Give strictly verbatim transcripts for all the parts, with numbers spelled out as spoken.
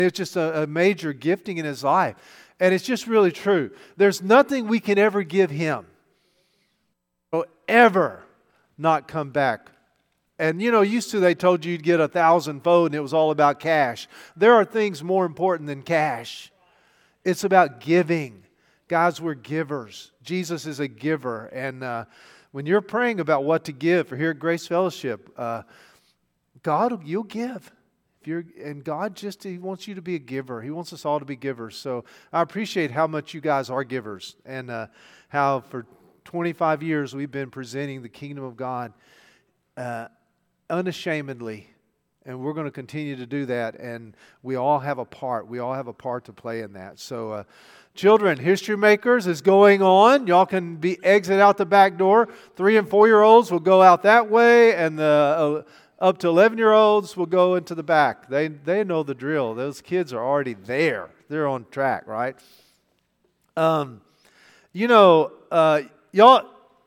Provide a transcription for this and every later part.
It's just a, a major gifting in his life. And it's just really true. There's nothing we can ever give him. Will ever not come back. And you know, used to they told you you'd get a thousandfold and it was all about cash. There are things more important than cash. It's about giving. Guys, we're givers. Jesus is a giver. And uh, when you're praying about what to give for here at Grace Fellowship, uh, God, you'll give. If you're, and God just, He wants you to be a giver. He wants us all to be givers. So I appreciate how much you guys are givers and uh, how for twenty-five years we've been presenting the kingdom of God uh, unashamedly. And we're going to continue to do that. And we all have a part. We all have a part to play in that. So uh, children, History Makers is going on. Y'all can be exit out the back door. Three and four-year-olds will go out that way. And the... Uh, Up to eleven-year-olds will go into the back. They they know the drill. Those kids are already there. They're on track, right? Um, you know, uh, y'all.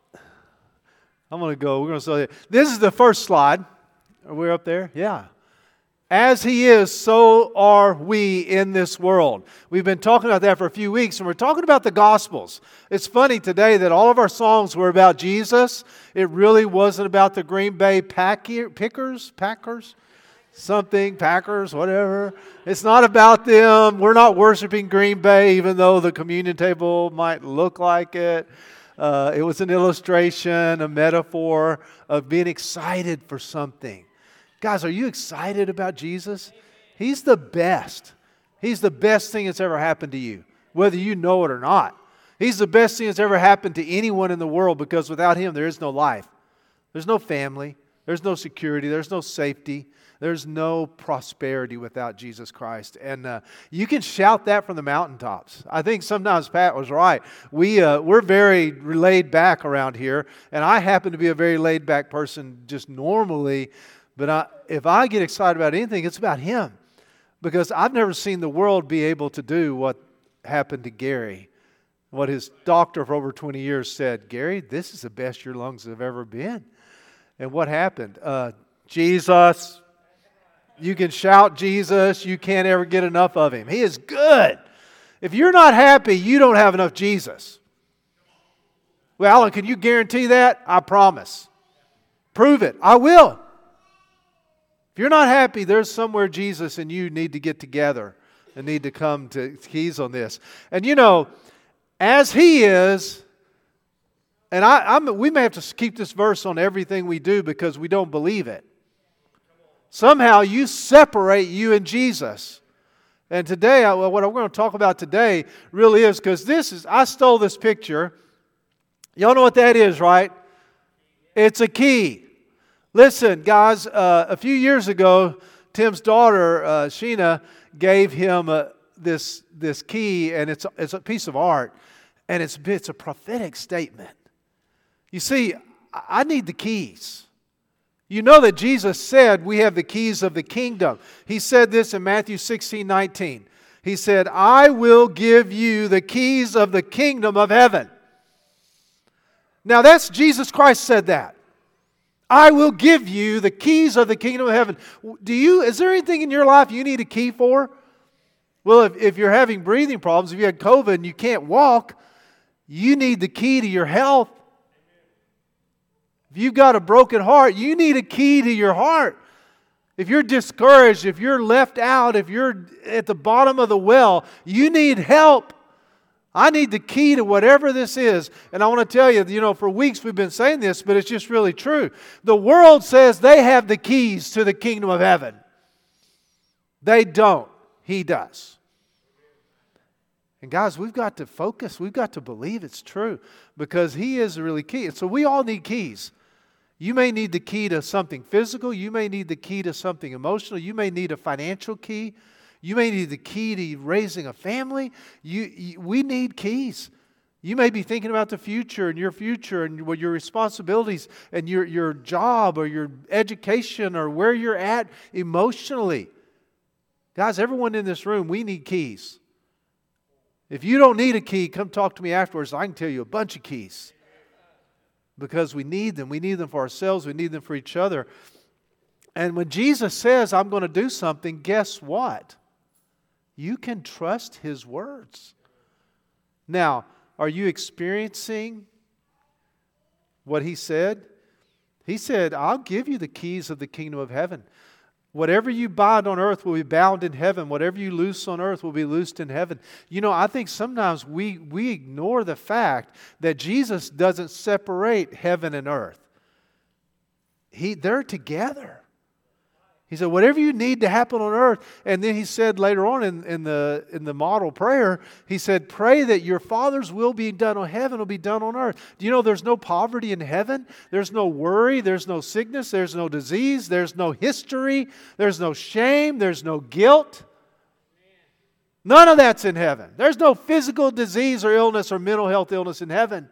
I'm going to go. We're going to say this is the first slide. Are we up there? Yeah. As He is, so are we in this world. We've been talking about that for a few weeks, and we're talking about the Gospels. It's funny today that all of our songs were about Jesus. It really wasn't about the Green Bay Packer, Pickers, Packers, something, Packers, whatever. It's not about them. We're not worshiping Green Bay, even though the communion table might look like it. Uh, it was an illustration, a metaphor of being excited for something. Guys, are you excited about Jesus? He's the best. He's the best thing that's ever happened to you, whether you know it or not. He's the best thing that's ever happened to anyone in the world because without Him, there is no life. There's no family. There's no security. There's no safety. There's no prosperity without Jesus Christ. And uh, you can shout that from the mountaintops. I think sometimes Pat was right. We, uh, we're very laid back around here, and I happen to be a very laid back person just normally. But I, if I get excited about anything, it's about Him. Because I've never seen the world be able to do what happened to Gary. What his doctor for over twenty years said, Gary, this is the best your lungs have ever been. And what happened? Uh, Jesus. You can shout Jesus. You can't ever get enough of Him. He is good. If you're not happy, you don't have enough Jesus. Well, Alan, can you guarantee that? I promise. Prove it. I will. If you're not happy, there's somewhere Jesus and you need to get together and need to come to keys on this. And you know, as He is, and I, I'm, we may have to keep this verse on everything we do because we don't believe it. Somehow you separate you and Jesus. And today, I, well, what I'm going to talk about today really is because this is, I stole this picture. Y'all know what that is, right? It's a key. Listen, guys, uh, a few years ago, Tim's daughter, uh, Sheena, gave him uh, this this key, and it's, it's a piece of art, and it's, it's a prophetic statement. You see, I need the keys. You know that Jesus said we have the keys of the kingdom. He said this in Matthew sixteen nineteen. He said, I will give you the keys of the kingdom of heaven. Now, that's Jesus Christ said that. I will give you the keys of the kingdom of heaven. Do you? Is there anything in your life you need a key for? Well, if, if you're having breathing problems, if you had COVID and you can't walk, you need the key to your health. If you've got a broken heart, you need a key to your heart. If you're discouraged, if you're left out, if you're at the bottom of the well, you need help. I need the key to whatever this is. And I want to tell you, you know, for weeks we've been saying this, but it's just really true. The world says they have the keys to the kingdom of heaven. They don't. He does. And guys, we've got to focus. We've got to believe it's true because He is really key. And so we all need keys. You may need the key to something physical. You may need the key to something emotional. You may need a financial key. You may need the key to raising a family. You, you, we need keys. You may be thinking about the future and your future and what your responsibilities and your, your job or your education or where you're at emotionally. Guys, everyone in this room, we need keys. If you don't need a key, come talk to me afterwards. I can tell you a bunch of keys. Because we need them. We need them for ourselves. We need them for each other. And when Jesus says, I'm going to do something, guess what? You can trust His words. Now, are you experiencing what He said? He said, I'll give you the keys of the kingdom of heaven. Whatever you bind on earth will be bound in heaven. Whatever you loose on earth will be loosed in heaven. You know, I think sometimes we, we ignore the fact that Jesus doesn't separate heaven and earth. He, they're together. He said, whatever you need to happen on earth. And then He said later on in, in, the, in the model prayer, He said, pray that your Father's will be done on heaven will be done on earth. Do you know there's no poverty in heaven? There's no worry. There's no sickness. There's no disease. There's no history. There's no shame. There's no guilt. None of that's in heaven. There's no physical disease or illness or mental health illness in heaven.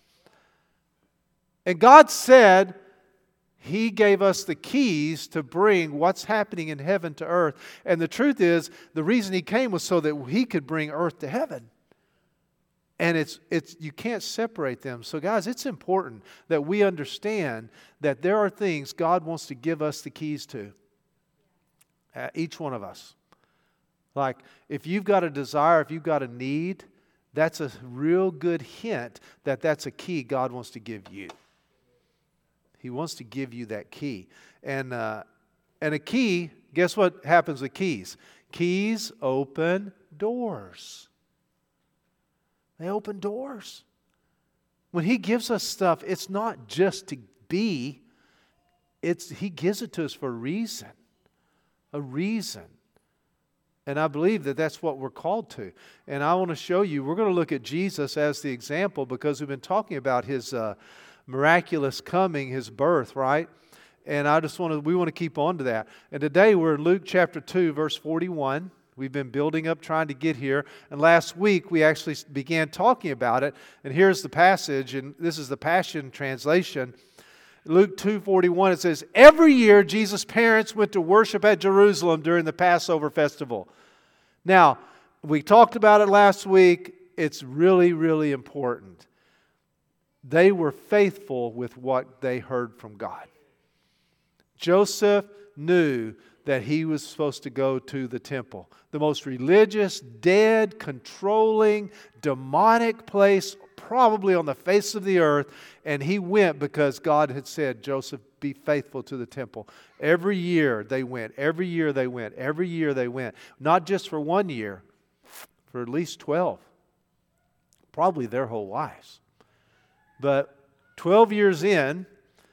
And God said, He gave us the keys to bring what's happening in heaven to earth. And the truth is, the reason He came was so that He could bring earth to heaven. And it's it's you can't separate them. So guys, it's important that we understand that there are things God wants to give us the keys to. Uh, each one of us. Like, if you've got a desire, if you've got a need, that's a real good hint that that's a key God wants to give you. He wants to give you that key. And uh, and a key, guess what happens with keys? Keys open doors. They open doors. When He gives us stuff, it's not just to be. It's He gives it to us for a reason. A reason. And I believe that that's what we're called to. And I want to show you, we're going to look at Jesus as the example because we've been talking about His Uh, miraculous coming, His birth, right? And I just want to, we want to keep on to that. And today we're in Luke chapter two, verse forty-one. We've been building up, trying to get here. And last week we actually began talking about it. And here's the passage, and this is the Passion Translation. Luke two forty-one, it says, every year Jesus' parents went to worship at Jerusalem during the Passover festival. Now, we talked about it last week. It's really, really important. They were faithful with what they heard from God. Joseph knew that he was supposed to go to the temple, the most religious, dead, controlling, demonic place probably on the face of the earth, and he went because God had said, Joseph, be faithful to the temple. Every year they went, every year they went, every year they went. Not just for one year, for at least twelve. Probably their whole lives. But twelve years in,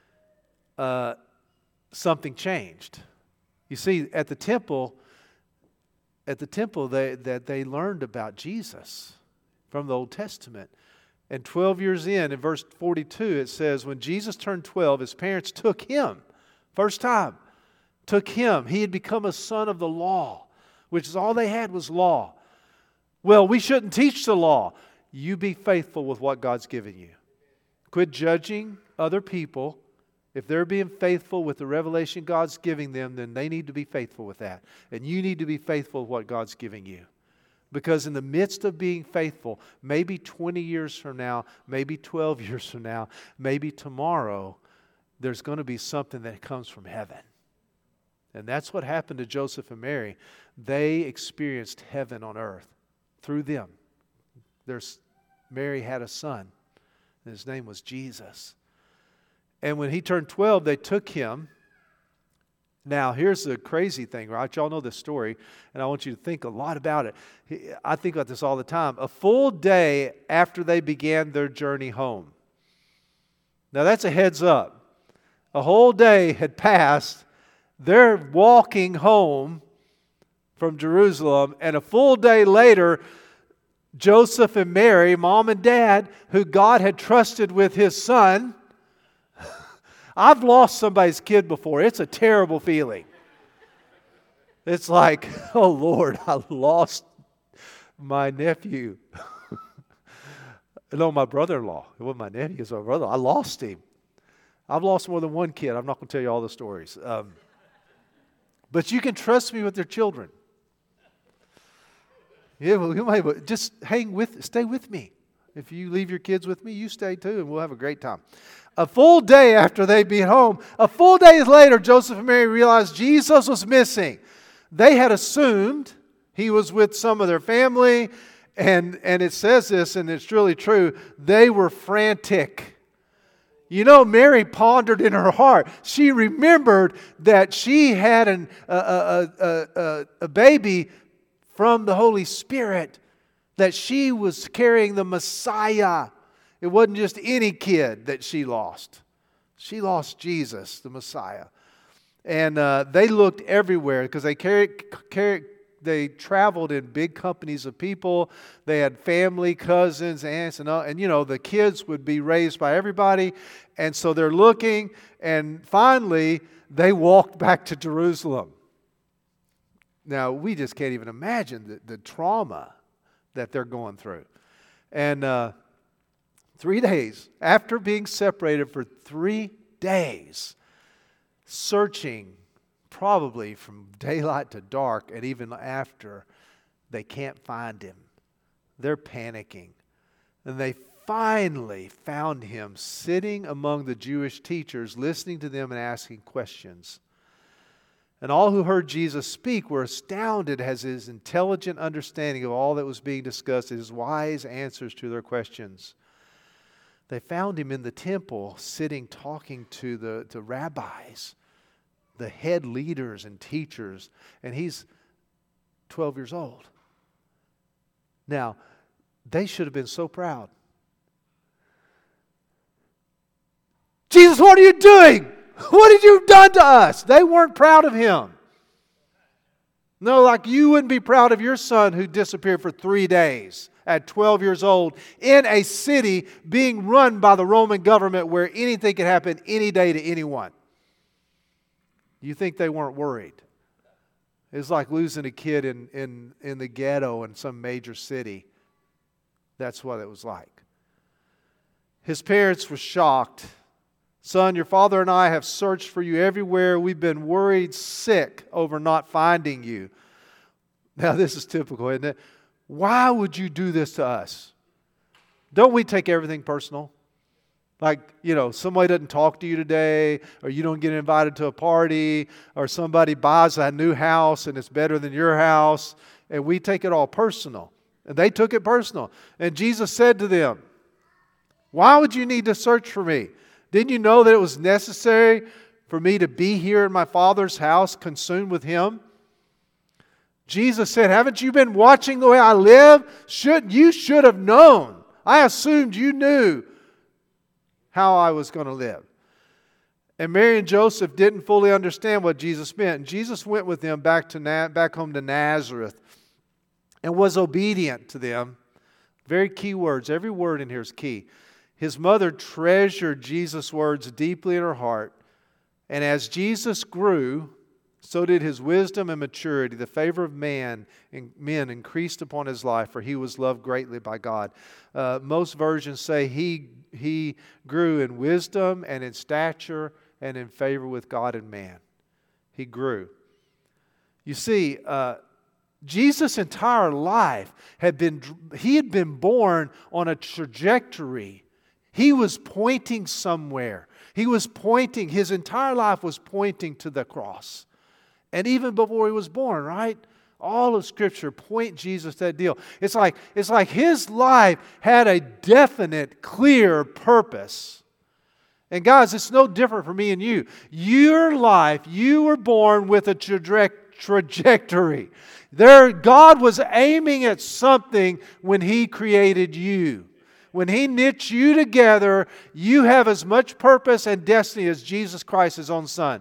uh, something changed. You see, at the temple, at the temple, they that they learned about Jesus from the Old Testament. And twelve years in, in verse forty-two, it says, when Jesus turned twelve, His parents took Him, first time, took Him. He had become a son of the law, which is all they had was law. Well, we shouldn't teach the law. You be faithful with what God's given you. Quit judging other people. If they're being faithful with the revelation God's giving them, then they need to be faithful with that. And you need to be faithful with what God's giving you. Because in the midst of being faithful, maybe twenty years from now, maybe twelve years from now, maybe tomorrow, there's going to be something that comes from heaven. And that's what happened to Joseph and Mary. They experienced heaven on earth through them. There's, Mary had a son. And his name was Jesus. And when he turned twelve, they took him. Now, here's the crazy thing, right? Y'all know this story, and I want you to think a lot about it. I think about this all the time. A full day after they began their journey home. Now, that's a heads up. A whole day had passed. They're walking home from Jerusalem, and a full day later, Joseph and Mary, mom and dad, who God had trusted with His son. I've lost somebody's kid before. It's a terrible feeling. It's like, oh Lord, I lost my nephew. No, my brother-in-law. It wasn't my nephew, it was my brother. I lost him. I've lost more than one kid. I'm not going to tell you all the stories. Um, but you can trust me with their children. Yeah, well, you might just hang with, stay with me. If you leave your kids with me, you stay too, and we'll have a great time. A full day after they'd been home, a full day later, Joseph and Mary realized Jesus was missing. They had assumed, He was with some of their family, and, and it says this, and it's really true. They were frantic. You know, Mary pondered in her heart. She remembered that she had an, a, a, a, a, a baby from the Holy Spirit, that she was carrying the Messiah. It wasn't just any kid that she lost. She lost Jesus, the Messiah. And uh, they looked everywhere because they carried, carried, they traveled in big companies of people. They had family, cousins, aunts, and all. And you know, the kids would be raised by everybody. And so they're looking, and finally, they walked back to Jerusalem. Now, we just can't even imagine the, the trauma that they're going through. And uh, three days, after being separated for three days, searching probably from daylight to dark, and even after, they can't find him. They're panicking. And they finally found him sitting among the Jewish teachers, listening to them and asking questions. And all who heard Jesus speak were astounded at his intelligent understanding of all that was being discussed, his wise answers to their questions. They found him in the temple, sitting, talking to the to rabbis, the head leaders and teachers, and he's twelve years old. Now, they should have been so proud. Jesus, what are you doing? What did you done to us? They weren't proud of him. No, like you wouldn't be proud of your son who disappeared for three days at twelve years old in a city being run by the Roman government where anything could happen any day to anyone. You think they weren't worried? It's like losing a kid in, in, in the ghetto in some major city. That's what it was like. His parents were shocked. Son, your father and I have searched for you everywhere. We've been worried sick over not finding you. Now, this is typical, isn't it? Why would you do this to us? Don't we take everything personal? Like, you know, somebody doesn't talk to you today, or you don't get invited to a party, or somebody buys a new house and it's better than your house, and we take it all personal. And they took it personal. And Jesus said to them, why would you need to search for me? Didn't you know that it was necessary for me to be here in my Father's house, consumed with Him? Jesus said, haven't you been watching the way I live? Should, you should have known. I assumed you knew how I was going to live. And Mary and Joseph didn't fully understand what Jesus meant. And Jesus went with them back to Na- back home to Nazareth and was obedient to them. Very key words. Every word in here is key. His mother treasured Jesus' words deeply in her heart. And as Jesus grew, so did his wisdom and maturity. The favor of man and men increased upon his life, for he was loved greatly by God. Uh, most versions say he, he grew in wisdom and in stature and in favor with God and man. He grew. You see, uh, Jesus' entire life had been, he had been born on a trajectory. He was pointing somewhere. He was pointing, his entire life was pointing to the cross. And even before he was born, right? All of Scripture point Jesus to that deal. It's like, it's like his life had a definite, clear purpose. And guys, it's no different for me and you. Your life, you were born with a traje- trajectory. There, God was aiming at something when He created you. When He knit you together, you have as much purpose and destiny as Jesus Christ, His own Son.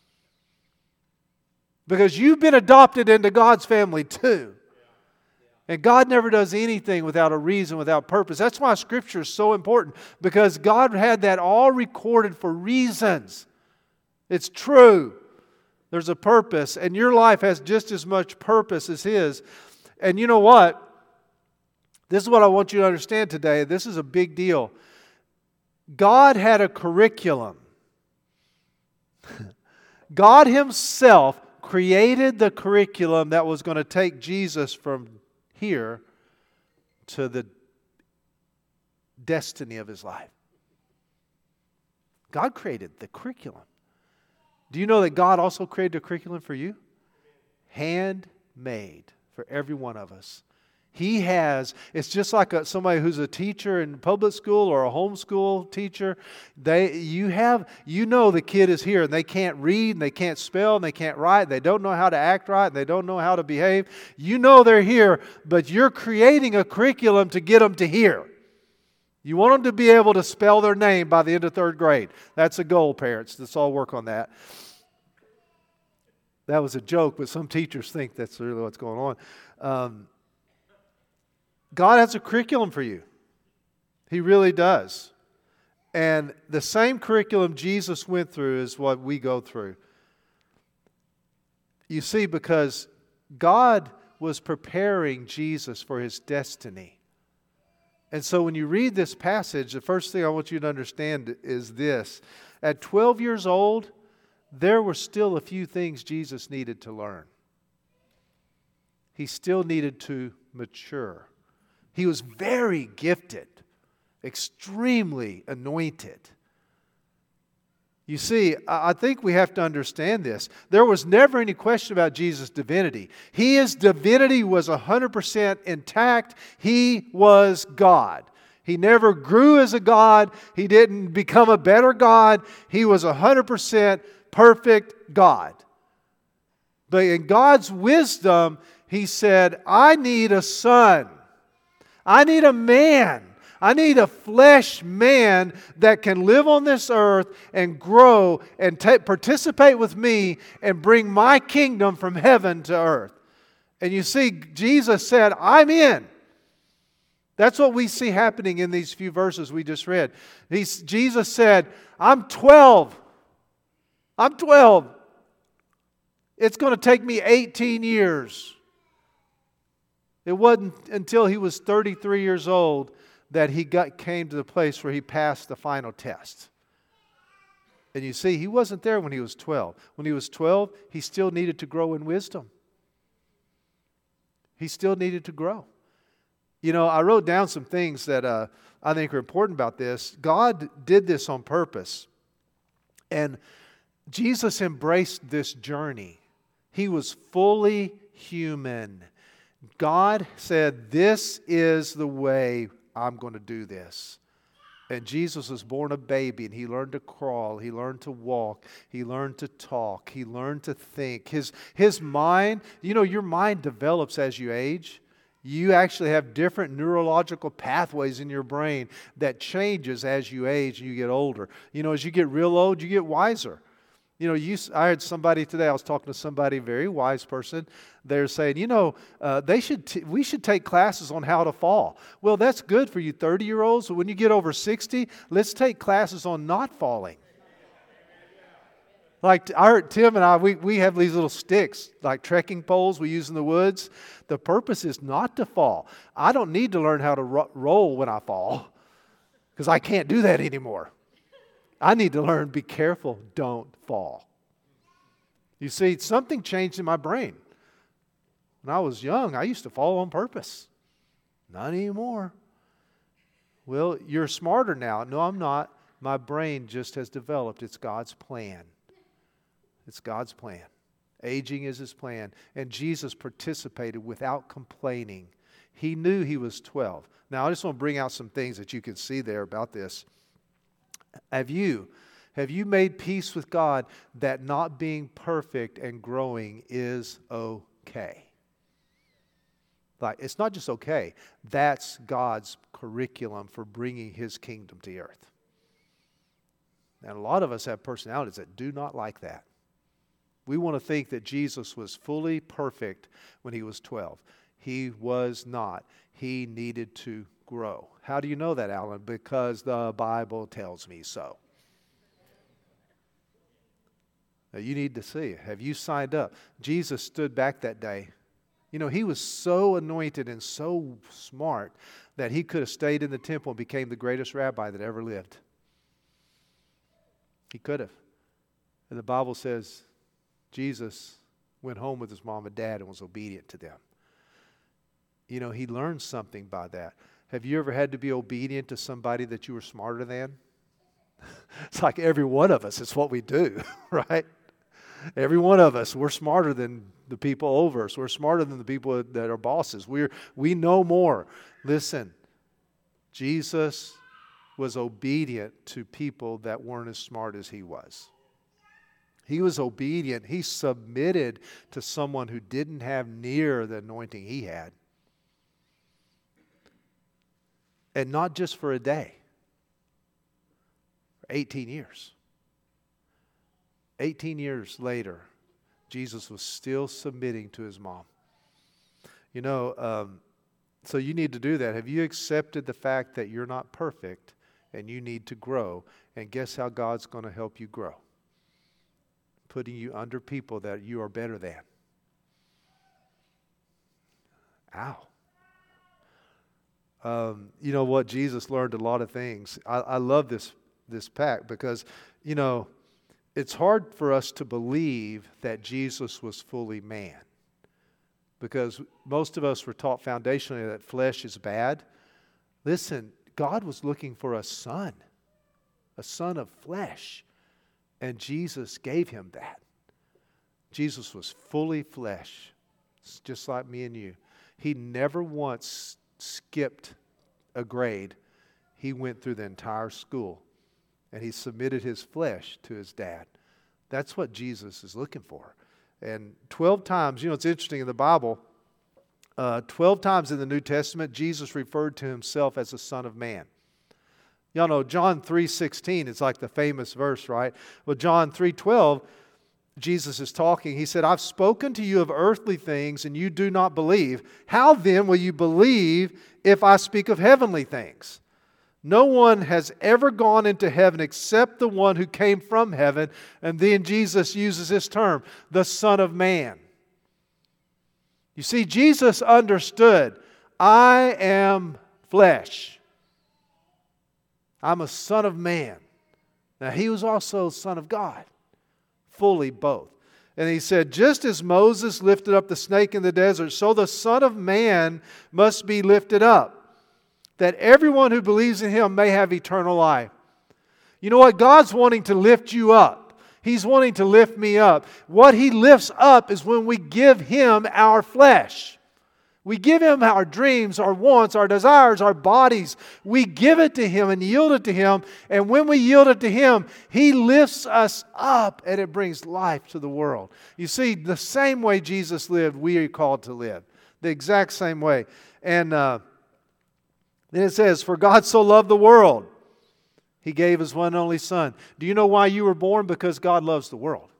Because you've been adopted into God's family too. And God never does anything without a reason, without purpose. That's why Scripture is so important. Because God had that all recorded for reasons. It's true. There's a purpose. And your life has just as much purpose as His. And you know what? This is what I want you to understand today. This is a big deal. God had a curriculum. God Himself created the curriculum that was going to take Jesus from here to the destiny of His life. God created the curriculum. Do you know that God also created a curriculum for you? Handmade for every one of us. He has, it's just like a, somebody who's a teacher in public school or a homeschool teacher. They, you have, you know the kid is here and they can't read and they can't spell and they can't write. They don't know how to act right and they don't know how to behave. You know they're here, but you're creating a curriculum to get them to hear. You want them to be able to spell their name by the end of third grade. That's a goal, parents. Let's all work on that. That was a joke, but some teachers think that's really what's going on. Um, God has a curriculum for you. He really does. And the same curriculum Jesus went through is what we go through. You see, because God was preparing Jesus for His destiny. And so when you read this passage, the first thing I want you to understand is this. At twelve years old, there were still a few things Jesus needed to learn. He still needed to mature. He was very gifted, extremely anointed. You see, I think we have to understand this. There was never any question about Jesus' divinity. His divinity was one hundred percent intact. He was God. He never grew as a God. He didn't become a better God. He was one hundred percent perfect God. But in God's wisdom, He said, I need a son. I need a man. I need a flesh man that can live on this earth and grow and t- participate with me and bring my kingdom from heaven to earth. And you see, Jesus said, I'm in. That's what we see happening in these few verses we just read. He's, Jesus said, I'm twelve. I'm twelve. It's going to take me eighteen years. It wasn't until He was thirty-three years old that He got came to the place where He passed the final test. And you see, He wasn't there when He was twelve. When He was twelve, He still needed to grow in wisdom. He still needed to grow. You know, I wrote down some things that uh, I think are important about this. God did this on purpose. And Jesus embraced this journey. He was fully human. God said, this is the way I'm going to do this. And Jesus was born a baby, and He learned to crawl, He learned to walk, He learned to talk, He learned to think. His, his mind, you know, your mind develops as you age. You actually have different neurological pathways in your brain that changes as you age and you get older. You know, as you get real old, you get wiser. You know, you, I heard somebody today, I was talking to somebody, a very wise person. They're saying, you know, uh, they should t- we should take classes on how to fall. Well, that's good for you thirty-year-olds. So when you get over sixty, let's take classes on not falling. Like I heard Tim and I, we, we have these little sticks, like trekking poles we use in the woods. The purpose is not to fall. I don't need to learn how to ro- roll when I fall because I can't do that anymore. I need to learn, be careful, don't fall. You see, something changed in my brain. When I was young, I used to fall on purpose. Not anymore. Well, you're smarter now. No, I'm not. My brain just has developed. It's God's plan. It's God's plan. Aging is His plan. And Jesus participated without complaining. He knew He was twelve. Now, I just want to bring out some things that you can see there about this. Have you, have you made peace with God that not being perfect and growing is okay? Like, it's not just okay. That's God's curriculum for bringing His kingdom to the earth. And a lot of us have personalities that do not like that. We want to think that Jesus was fully perfect when He was twelve. He was not. He needed to grow. How do you know that, Alan? Because the Bible tells me so. Now you need to see it. Have you signed up? Jesus stood back that day. You know, He was so anointed and so smart that He could have stayed in the temple and became the greatest rabbi that ever lived. He could have. And the Bible says Jesus went home with His mom and dad and was obedient to them. You know, He learned something by that. Have you ever had to be obedient to somebody that you were smarter than? It's like every one of us, it's what we do, right? Every one of us, we're smarter than the people over us. We're smarter than the people that are bosses. We're, we know more. Listen, Jesus was obedient to people that weren't as smart as he was. He was obedient. He submitted to someone who didn't have near the anointing he had. And not just for a day. For eighteen years. eighteen years later, Jesus was still submitting to his mom. You know, um, so you need to do that. Have you accepted the fact that you're not perfect and you need to grow? And guess how God's going to help you grow? Putting you under people that you are better than. Ow. Um, you know what? Jesus learned a lot of things. I, I love this, this pack because, you know, it's hard for us to believe that Jesus was fully man. Because most of us were taught foundationally that flesh is bad. Listen, God was looking for a son. A son of flesh. And Jesus gave him that. Jesus was fully flesh. It's just like me and you. He never once skipped a grade. He went through the entire school. And he submitted his flesh to his dad. That's what Jesus is looking for. And twelve times, you know, it's interesting in the Bible, uh, twelve times in the New Testament, Jesus referred to himself as the Son of Man. Y'all know John three sixteen, it's like the famous verse, right? Well, John three twelve, Jesus is talking. He said, I've spoken to you of earthly things and you do not believe. How then will you believe if I speak of heavenly things? No one has ever gone into heaven except the one who came from heaven. And then Jesus uses this term, the Son of Man. You see, Jesus understood, I am flesh. I'm a son of man. Now, he was also Son of God. Fully both. And he said, just as Moses lifted up the snake in the desert, so the Son of Man must be lifted up, that everyone who believes in him may have eternal life. You know what? God's wanting to lift you up. He's wanting to lift me up. What he lifts up is when we give him our flesh. We give him our dreams, our wants, our desires, our bodies. We give it to him and yield it to him. And when we yield it to him, he lifts us up and it brings life to the world. You see, the same way Jesus lived, we are called to live. The exact same way. And uh, then it says, for God so loved the world, he gave his one and only Son. Do you know why you were born? Because God loves the world.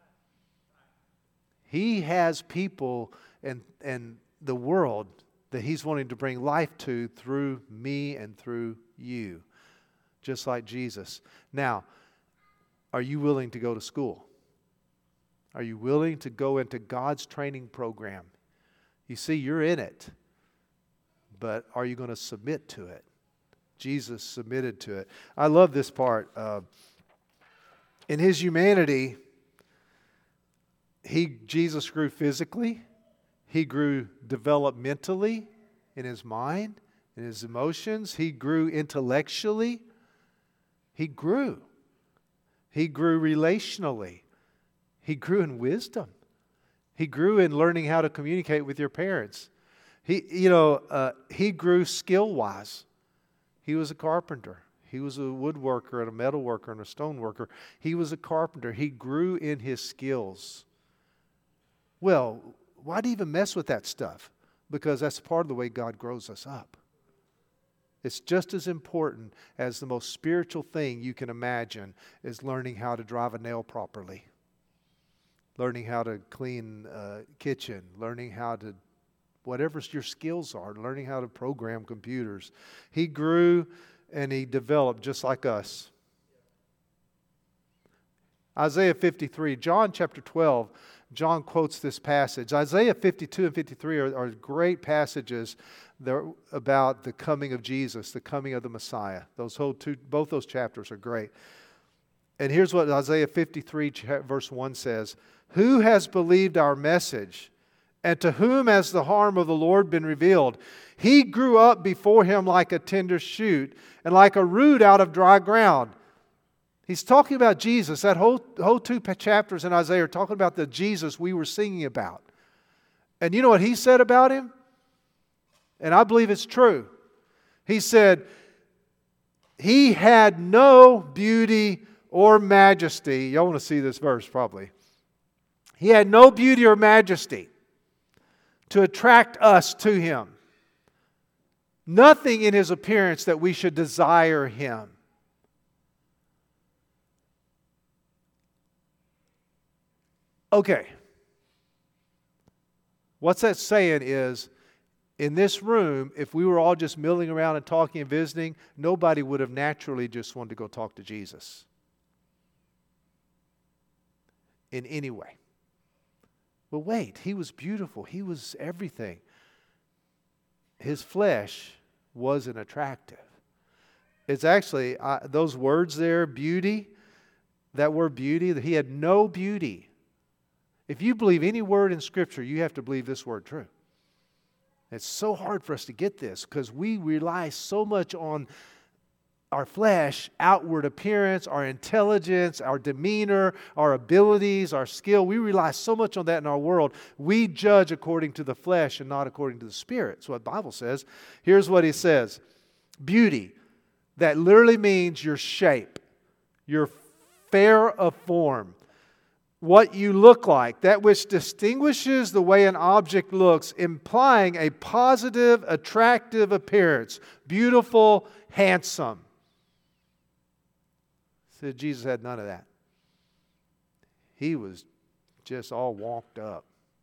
He has people and and the world that he's wanting to bring life to through me and through you. Just like Jesus. Now, are you willing to go to school? Are you willing to go into God's training program? You see, you're in it. But are you going to submit to it? Jesus submitted to it. I love this part. Uh, in his humanity, he Jesus grew physically. He grew developmentally in his mind, in his emotions. He grew intellectually. He grew. He grew relationally. He grew in wisdom. He grew in learning how to communicate with your parents. He, you know, uh, he grew skill-wise. He was a carpenter. He was a woodworker and a metal worker and a stone worker. He was a carpenter. He grew in his skills. Well, why do you even mess with that stuff? Because that's part of the way God grows us up. It's just as important as the most spiritual thing you can imagine is learning how to drive a nail properly. Learning how to clean a kitchen. Learning how to, whatever your skills are, learning how to program computers. He grew and he developed just like us. Isaiah fifty-three, John chapter twelve, John quotes this passage. Isaiah fifty-two and fifty-three are, are great passages about the coming of Jesus, the coming of the Messiah. Those whole two, both those chapters are great. And here's what Isaiah fifty-three verse one says. Who has believed our message? And to whom has the harm of the Lord been revealed? He grew up before him like a tender shoot and like a root out of dry ground. He's talking about Jesus. That whole, whole two chapters in Isaiah are talking about the Jesus we were singing about. And you know what he said about him? And I believe it's true. He said, he had no beauty or majesty. Y'all want to see this verse probably. He had no beauty or majesty to attract us to him. Nothing in his appearance that we should desire him. Okay. What's that saying is, in this room, if we were all just milling around and talking and visiting, nobody would have naturally just wanted to go talk to Jesus. In any way. But wait, he was beautiful. He was everything. His flesh wasn't attractive. It's actually, uh, those words there, beauty, that word beauty, that he had no beauty. If you believe any word in Scripture, you have to believe this word true. It's so hard for us to get this because we rely so much on our flesh, outward appearance, our intelligence, our demeanor, our abilities, our skill. We rely so much on that in our world. We judge according to the flesh and not according to the Spirit. That's what the Bible says. Here's what he says. Beauty. That literally means your shape. Your fair of form. What you look like, that which distinguishes the way an object looks, implying a positive, attractive appearance. Beautiful, handsome. Said Jesus had none of that. He was just all walked up.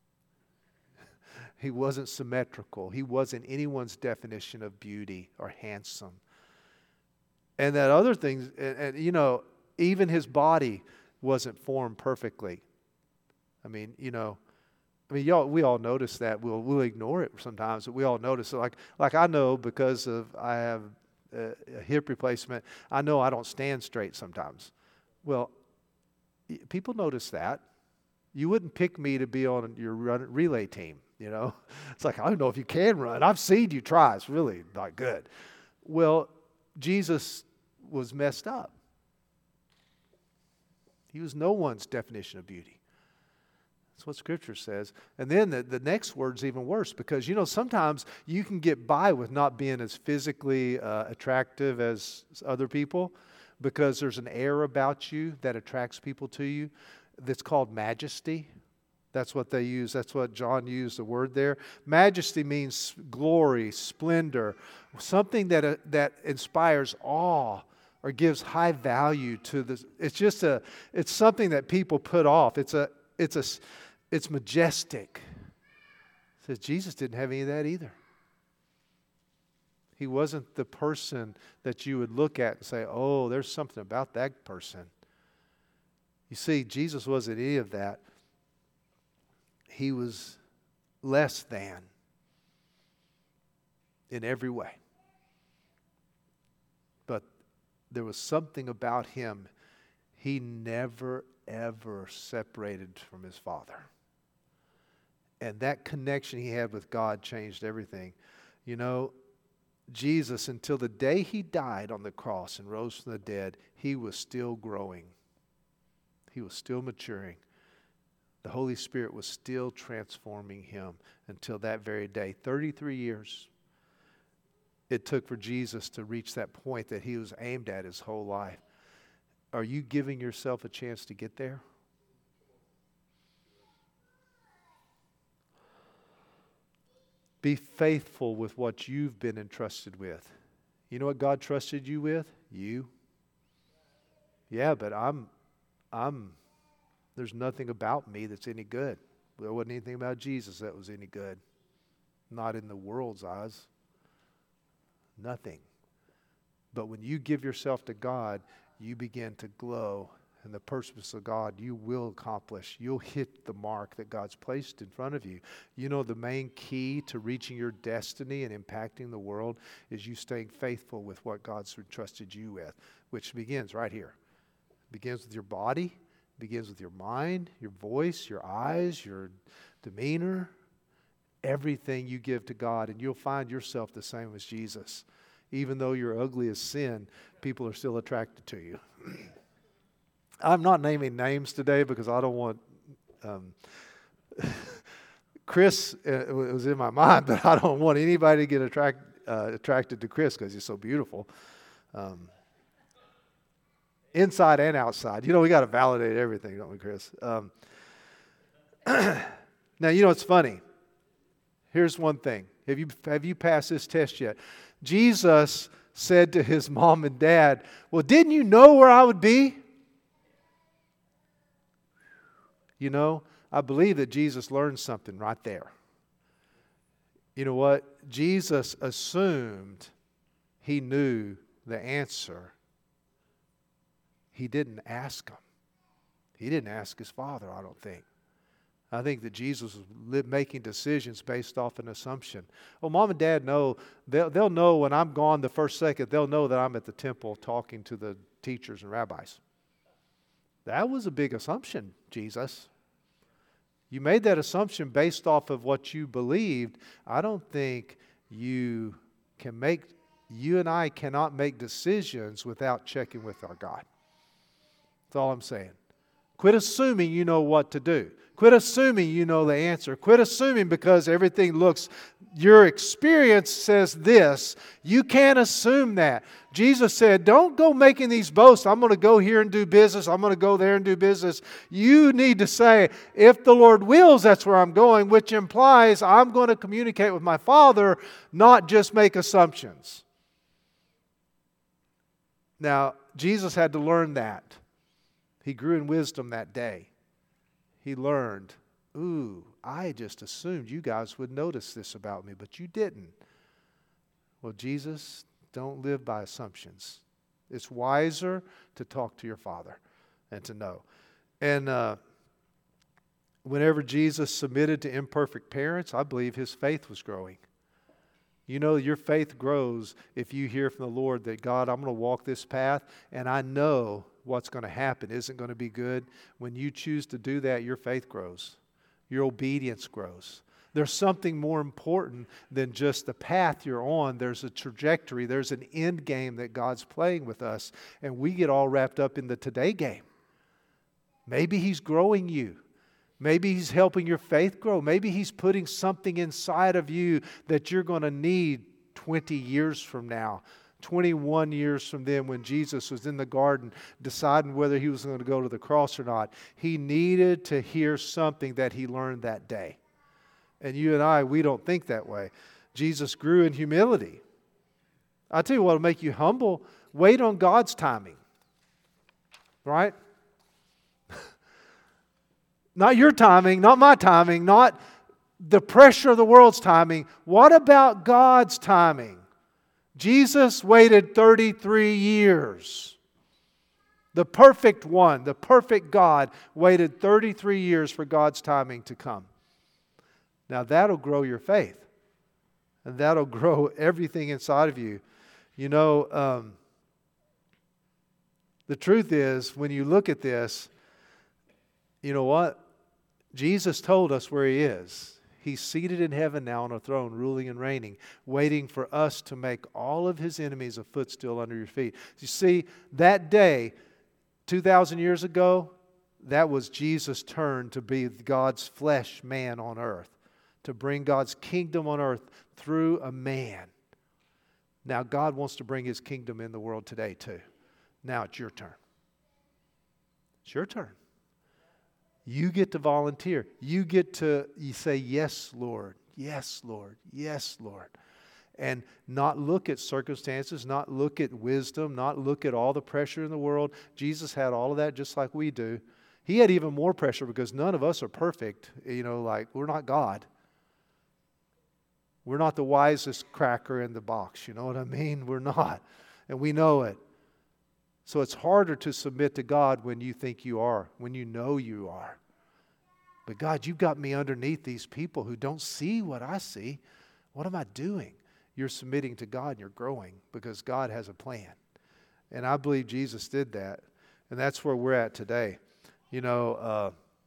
He wasn't symmetrical. He wasn't anyone's definition of beauty or handsome. And that other thing, and, and you know, even his body wasn't formed perfectly. I mean, you know, I mean, y'all, we all notice that. We'll we'll ignore it sometimes, but we all notice it. Like like I know because of I have a, a hip replacement. I know I don't stand straight sometimes. Well, people notice that. You wouldn't pick me to be on your run, relay team. You know, it's like I don't know if you can run. I've seen you try. It's really not good. Well, Jesus was messed up. He was no one's definition of beauty. That's what Scripture says. And then the, the next word's even worse because, you know, sometimes you can get by with not being as physically uh, attractive as other people because there's an air about you that attracts people to you that's called majesty. That's what they use. That's what John used the word there. Majesty means glory, splendor, something that uh, that inspires awe or gives high value to this. It's just a, it's something that people put off. It's a, it's a, it's majestic. It says Jesus didn't have any of that either. He wasn't the person that you would look at and say, oh, there's something about that person. You see, Jesus wasn't any of that. He was less than in every way. But there was something about him. He never, ever separated from his Father. And that connection he had with God changed everything. You know, Jesus, until the day he died on the cross and rose from the dead, he was still growing. He was still maturing. The Holy Spirit was still transforming him until that very day. thirty-three years it took for Jesus to reach that point that he was aimed at his whole life. Are you giving yourself a chance to get there? Be faithful with what you've been entrusted with. You know what God trusted you with? You. Yeah, but I'm, I'm, there's nothing about me that's any good. There wasn't anything about Jesus that was any good. Not in the world's eyes. Nothing. But when you give yourself to God, you begin to glow. And the purpose of God, you will accomplish. You'll hit the mark that God's placed in front of you. You know, the main key to reaching your destiny and impacting the world is you staying faithful with what God's entrusted you with, which begins right here. It begins with your body. It begins with your mind, your voice, your eyes, your demeanor. Everything you give to God, and you'll find yourself the same as Jesus. Even though you're ugly as sin, people are still attracted to you. I'm not naming names today because I don't want um, Chris uh, was in my mind, but I don't want anybody to get attract, uh, attracted to Chris because he's so beautiful. Um, inside and outside. You know, we got to validate everything, don't we, Chris? Um, now, you know, it's funny. Here's one thing. Have you, have you passed this test yet? Jesus said to his mom and dad, well, didn't you know where I would be? You know, I believe that Jesus learned something right there. You know what? Jesus assumed he knew the answer. He didn't ask him. He didn't ask his father, I don't think. I think that Jesus was making decisions based off an assumption. Well, mom and dad know, they'll, they'll know when I'm gone the first second, they'll know that I'm at the temple talking to the teachers and rabbis. That was a big assumption, Jesus. You made that assumption based off of what you believed. I don't think you can make, you and I cannot make decisions without checking with our God. That's all I'm saying. Quit assuming you know what to do. Quit assuming you know the answer. Quit assuming because everything looks, your experience says this. You can't assume that. Jesus said, don't go making these boasts. I'm going to go here and do business. I'm going to go there and do business. You need to say, if the Lord wills, that's where I'm going, which implies I'm going to communicate with my Father, not just make assumptions. Now, Jesus had to learn that. He grew in wisdom that day. He learned, ooh, I just assumed you guys would notice this about me, but you didn't. Well, Jesus, don't live by assumptions. It's wiser to talk to your Father and to know. And uh, whenever Jesus submitted to imperfect parents, I believe his faith was growing. You know, your faith grows if you hear from the Lord that, God, I'm going to walk this path, and I know what's going to happen isn't going to be good. When you choose to do that, your faith grows. Your obedience grows. There's something more important than just the path you're on. There's a trajectory. There's an end game that God's playing with us, and we get all wrapped up in the today game. Maybe He's growing you. Maybe He's helping your faith grow. Maybe He's putting something inside of you that you're going to need twenty years from now, twenty-one years from then when Jesus was in the garden deciding whether He was going to go to the cross or not. He needed to hear something that He learned that day. And you and I, we don't think that way. Jesus grew in humility. I tell you what will make you humble. Wait on God's timing. Right? Not your timing, not my timing, not the pressure of the world's timing. What about God's timing? Jesus waited thirty-three years. The perfect one, the perfect God, waited thirty-three years for God's timing to come. Now that'll grow your faith. And that'll grow everything inside of you. You know, um, the truth is, when you look at this, you know what? Jesus told us where He is. He's seated in heaven now on a throne, ruling and reigning, waiting for us to make all of His enemies a footstool under your feet. You see, that day, two thousand years ago, that was Jesus' turn to be God's flesh man on earth, to bring God's kingdom on earth through a man. Now, God wants to bring His kingdom in the world today, too. Now it's your turn. It's your turn. You get to volunteer. You get to you say, yes, Lord. Yes, Lord. Yes, Lord. And not look at circumstances, not look at wisdom, not look at all the pressure in the world. Jesus had all of that just like we do. He had even more pressure because none of us are perfect. You know, like we're not God. We're not the wisest cracker in the box. You know what I mean? We're not. And we know it. So it's harder to submit to God when you think you are, when you know you are. But God, you've got me underneath these people who don't see what I see. What am I doing? You're submitting to God and you're growing because God has a plan. And I believe Jesus did that. And that's where we're at today. You know, uh,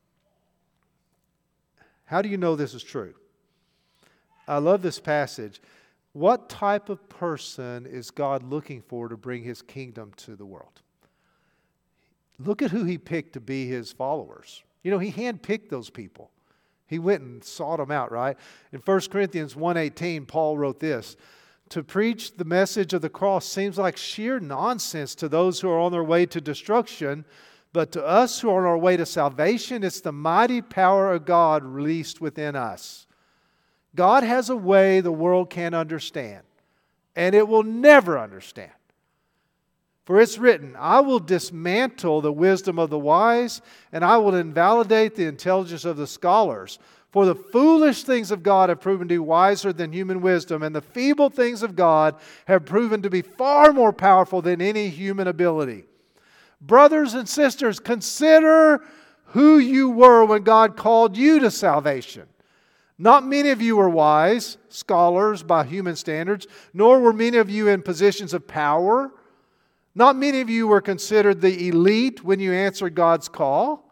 how do you know this is true? I love this passage. What type of person is God looking for to bring His kingdom to the world? Look at who He picked to be His followers. You know, He handpicked those people. He went and sought them out, right? In First Corinthians one eighteen, Paul wrote this: to preach the message of the cross seems like sheer nonsense to those who are on their way to destruction, but to us who are on our way to salvation, it's the mighty power of God released within us. God has a way the world can't understand, and it will never understand. For it's written, I will dismantle the wisdom of the wise, and I will invalidate the intelligence of the scholars. For the foolish things of God have proven to be wiser than human wisdom, and the feeble things of God have proven to be far more powerful than any human ability. Brothers and sisters, consider who you were when God called you to salvation. Not many of you were wise, scholars by human standards, nor were many of you in positions of power. Not many of you were considered the elite when you answered God's call.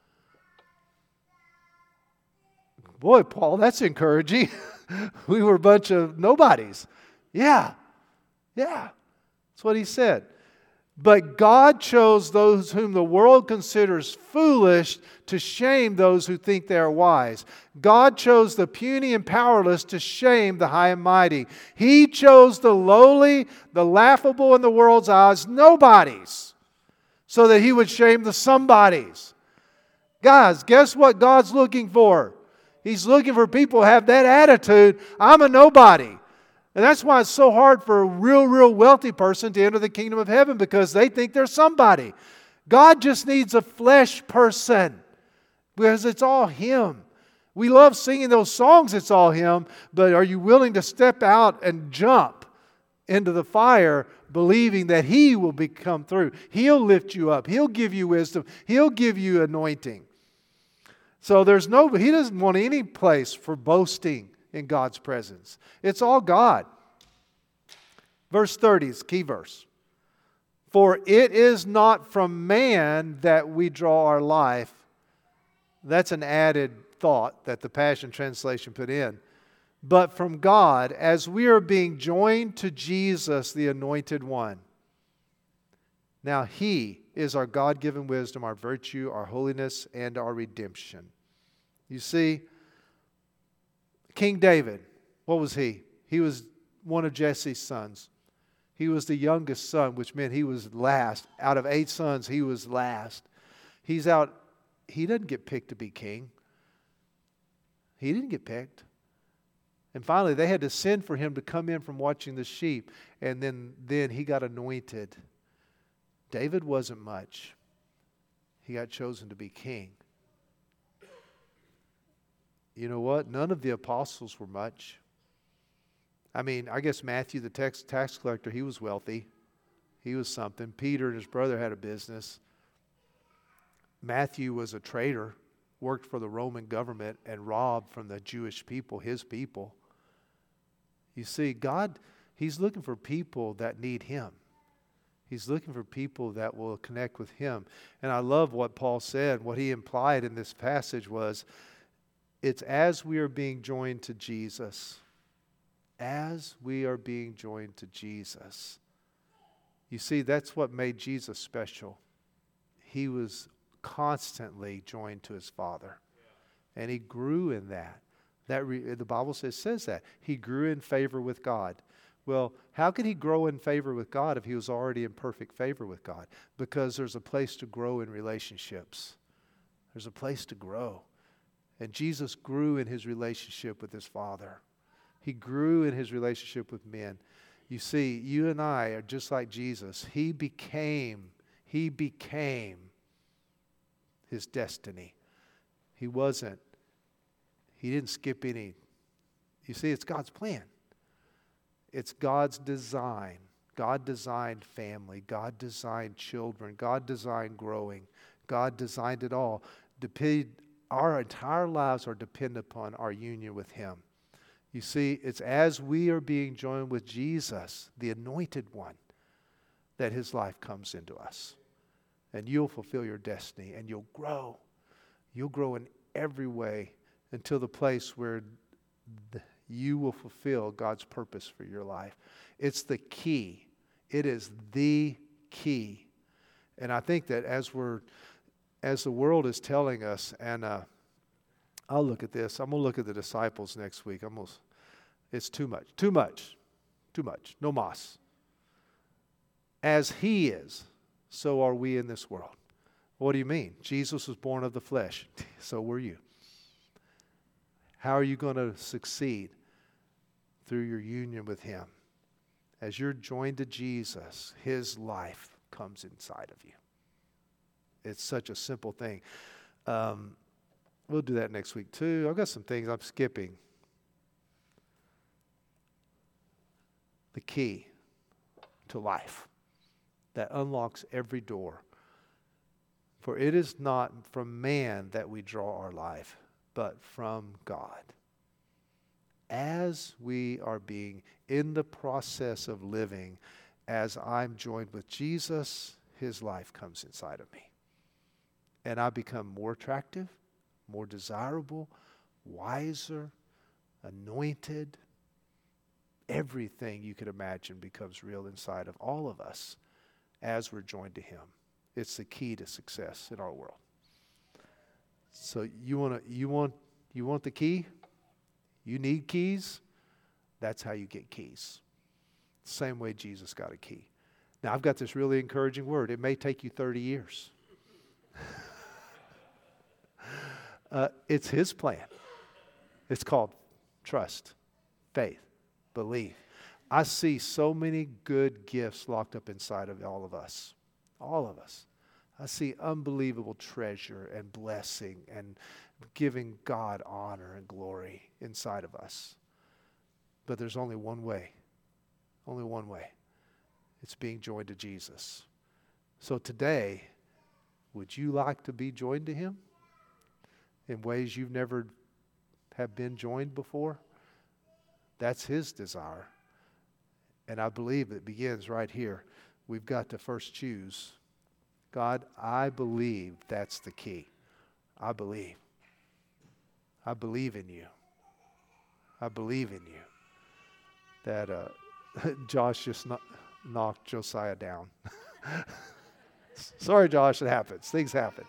Boy, Paul, that's encouraging. We were a bunch of nobodies. Yeah, yeah, that's what he said. But God chose those whom the world considers foolish to shame those who think they are wise. God chose the puny and powerless to shame the high and mighty. He chose the lowly, the laughable in the world's eyes, nobodies, so that He would shame the somebodies. Guys, guess what God's looking for? He's looking for people who have that attitude. I'm a nobody. And that's why it's so hard for a real, real wealthy person to enter the kingdom of heaven, because they think they're somebody. God just needs a flesh person, because it's all Him. We love singing those songs, it's all Him, but are you willing to step out and jump into the fire believing that He will be, come through? He'll lift you up. He'll give you wisdom. He'll give you anointing. So there's no, He doesn't want any place for boasting in God's presence. It's all God. Verse thirty is key verse. For it is not from man that we draw our life. That's an added thought that the Passion Translation put in. But from God, as we are being joined to Jesus, the Anointed One. Now He is our God-given wisdom, our virtue, our holiness, and our redemption. You see, King David, what was he? He was one of Jesse's sons. He was the youngest son, which meant he was last. Out of eight sons, he was last. He's out. He doesn't get picked to be king. He didn't get picked. And finally, they had to send for him to come in from watching the sheep. And then, then he got anointed. David wasn't much. He got chosen to be king. You know what? None of the apostles were much. I mean, I guess Matthew, the tax, tax collector, he was wealthy. He was something. Peter and his brother had a business. Matthew was a traitor, worked for the Roman government and robbed from the Jewish people, his people. You see, God, He's looking for people that need Him. He's looking for people that will connect with Him. And I love what Paul said. What he implied in this passage was, it's as we are being joined to Jesus. As we are being joined to Jesus. You see, that's what made Jesus special. He was constantly joined to His Father. And He grew in that. That re- the Bible says, says that. He grew in favor with God. Well, how could He grow in favor with God if He was already in perfect favor with God? Because there's a place to grow in relationships. There's a place to grow. And Jesus grew in His relationship with His Father. He grew in His relationship with men. You see, you and I are just like Jesus. He became, He became His destiny. He wasn't, He didn't skip any. You see, it's God's plan. It's God's design. God designed family. God designed children. God designed growing. God designed it all. Dep- Our entire lives are dependent upon our union with Him. You see, it's as we are being joined with Jesus, the Anointed One, that His life comes into us. And you'll fulfill your destiny and you'll grow. You'll grow in every way until the place where the, you will fulfill God's purpose for your life. It's the key. It is the key. And I think that as we're, as the world is telling us, and uh, I'll look at this. I'm going to look at the disciples next week. I'm gonna, it's too much. Too much. Too much. No mas. As he is, so are we in this world. What do you mean? Jesus was born of the flesh. So were you. How are you going to succeed? Through your union with him. As you're joined to Jesus, his life comes inside of you. It's such a simple thing. Um, we'll do that next week too. I've got some things I'm skipping. The key to life that unlocks every door. For it is not from man that we draw our life, but from God. As we are being in the process of living, as I'm joined with Jesus, his life comes inside of me. And I become more attractive, more desirable, wiser, anointed. Everything you could imagine becomes real inside of all of us as we're joined to him. It's the key to success in our world. So you want to you want you want the key? You need keys? That's how you get keys. Same way Jesus got a key. Now I've got this really encouraging word. It may take you thirty years. uh, it's his plan. It's called trust, faith, belief. I see so many good gifts locked up inside of all of us. All of us. I see unbelievable treasure and blessing and giving God honor and glory inside of us. But there's only one way. Only one way. It's being joined to Jesus. So today, would you like to be joined to him in ways you've never have been joined before? That's his desire. And I believe it begins right here. We've got to first choose. God, I believe that's the key. I believe. I believe in you. I believe in you. That uh, Josh just kno- knocked Josiah down. Sorry, Josh, it happens. Things happen.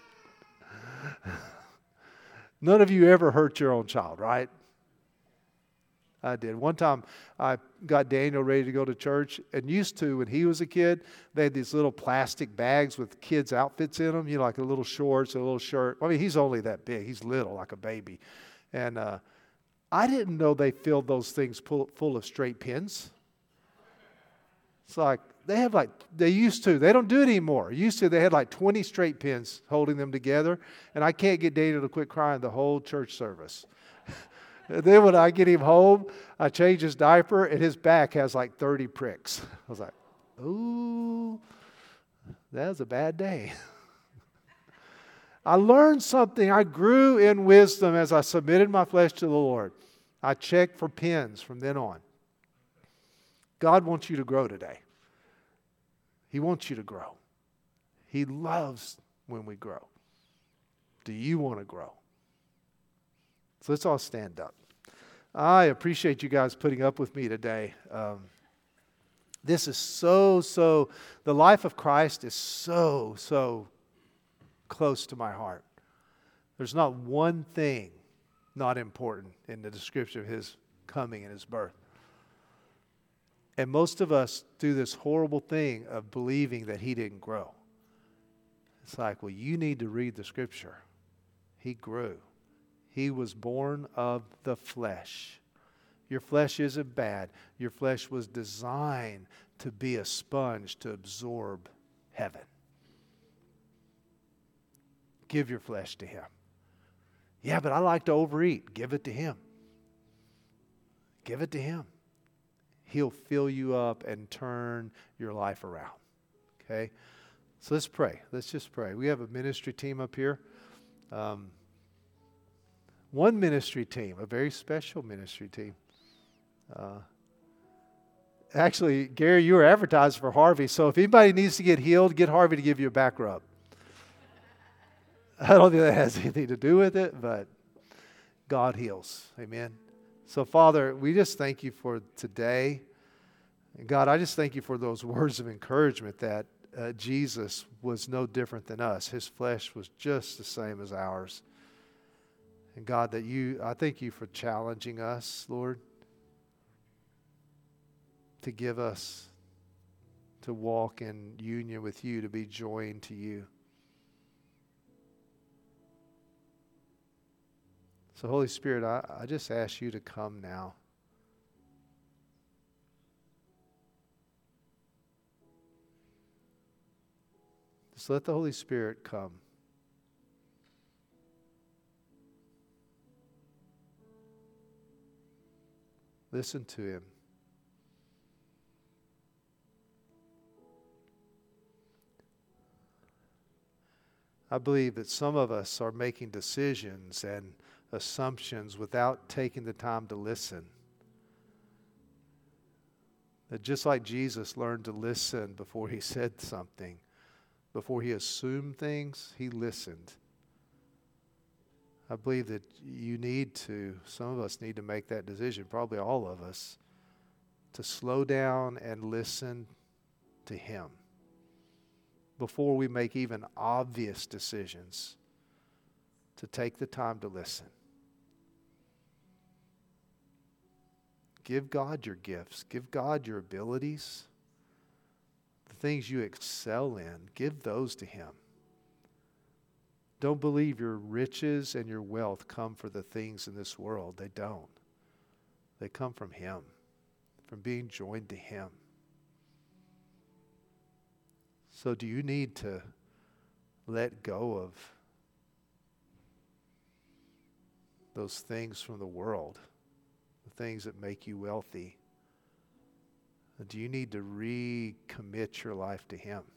None of you ever hurt your own child, right? I did. One time I got Daniel ready to go to church, and used to, when he was a kid, they had these little plastic bags with kids' outfits in them, you know, like a little shorts, a little shirt. I mean, he's only that big. He's little, like a baby. And uh, I didn't know they filled those things full, full of straight pins. It's like, they have like, they used to. They don't do it anymore. Used to, they had like twenty straight pins holding them together, and I can't get Daniel to quit crying the whole church service. And then when I get him home, I change his diaper, and his back has like thirty pricks. I was like, ooh, that was a bad day. I learned something. I grew in wisdom as I submitted my flesh to the Lord. I checked for pins from then on. God wants you to grow today. He wants you to grow. He loves when we grow. Do you want to grow? So let's all stand up. I appreciate you guys putting up with me today. Um, this is so, so, the life of Christ is so, so close to my heart. There's not one thing not important in the description of his coming and his birth. And most of us do this horrible thing of believing that he didn't grow. It's like, well, you need to read the scripture. He grew. He was born of the flesh. Your flesh isn't bad. Your flesh was designed to be a sponge to absorb heaven. Give your flesh to him. Yeah, but I like to overeat. Give it to him. Give it to him. He'll fill you up and turn your life around. Okay? So let's pray. Let's just pray. We have a ministry team up here. Um, one ministry team, a very special ministry team. Uh, actually, Gary, you were advertised for Harvey, so if anybody needs to get healed, get Harvey to give you a back rub. I don't think that has anything to do with it, but God heals. Amen. So, Father, we just thank you for today. And God, I just thank you for those words of encouragement that uh, Jesus was no different than us. His flesh was just the same as ours. And God, that you, I thank you for challenging us, Lord, to give us, to walk in union with you, to be joined to you. So Holy Spirit, I, I just ask you to come now. Just let the Holy Spirit come. Listen to him. I believe that some of us are making decisions and assumptions without taking the time to listen. That just like Jesus learned to listen before he said something, before he assumed things, he listened. I believe that you need to, some of us need to make that decision, probably all of us, to slow down and listen to him before we make even obvious decisions, to take the time to listen. Give God your gifts. Give God your abilities. The things you excel in, give those to him. Don't believe your riches and your wealth come for the things in this world. They don't. They come from him, from being joined to him. So do you need to let go of those things from the world, the things that make you wealthy? Do you need to recommit your life to him?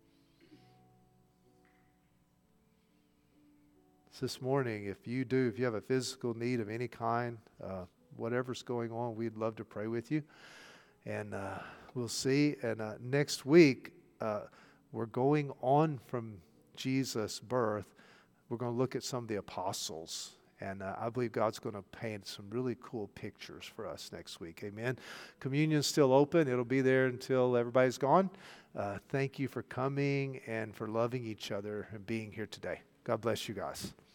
So this morning, if you do, if you have a physical need of any kind, uh, whatever's going on, we'd love to pray with you. And uh, we'll see. And uh, next week, uh, we're going on from Jesus' birth. We're going to look at some of the apostles. And uh, I believe God's going to paint some really cool pictures for us next week. Amen. Communion's still open. It'll be there until everybody's gone. Uh, thank you for coming and for loving each other and being here today. God bless you guys.